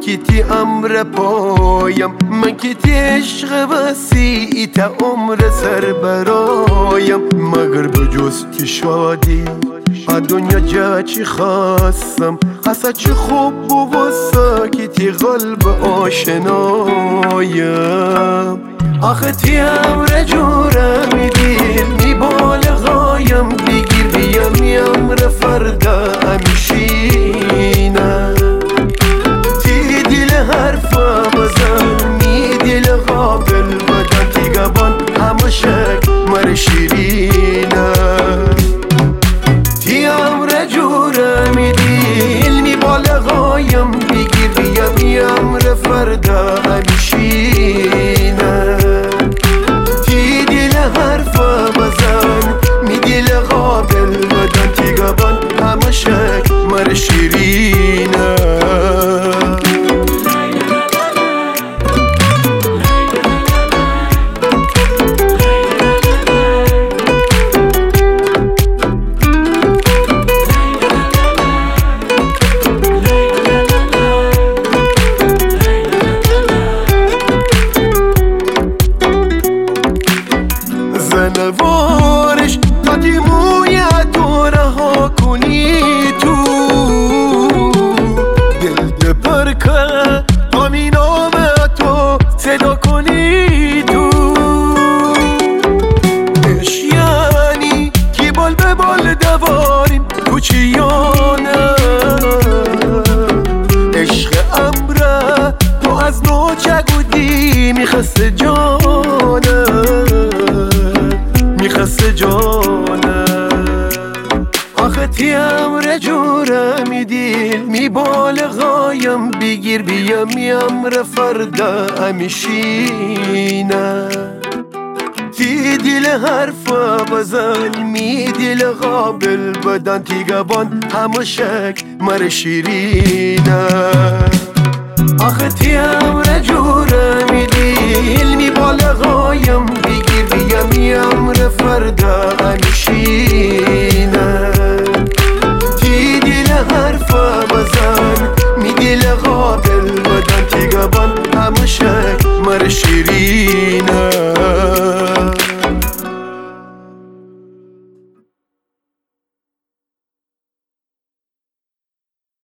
کیتی امر پایم، من کیتی عشق وسیعی تا عمر سر برایم. مگر بجز که شادی دنیا جا چی خواستم، اصلا چی خوب بوسا کیتی قلب آشنایم. آخه تی امر جورم دیر می بالغایم، بگیر بیم امر فردا همیشینم. تی دل حرفا بزن می دل قابل بدن، تی گبان همه شک مر شیرینم. تی امر جورم دیر می بالغایم، بگیر بیم امر فردا همیشینم. حرفا بزن می دل قابل بدن، تی گبان همه شک مر شیرینه. زنوارش تا دی موی تو رها کنی تو، دل پر که تا می نام تو صدا کنی تو. عشق یعنی کی بال به بال دواریم تو چیانه، عشق امره تو از نو چگودی میخسته جانه، میخسته جانه. آخه تی امر جورم دل می بالغایم، بگیر بیم امر فردا همیشینه. تی دل حرفا بزن می دل قابل بدن، تی گبان همه شک مر شیرینه. آخه تی امر جورم دل می بالغایم، بگیر بیم امر فردا همیشینه. تی دل حرفا بزن می دل قابل بدن، تی گبان همه شک مر شیرینه.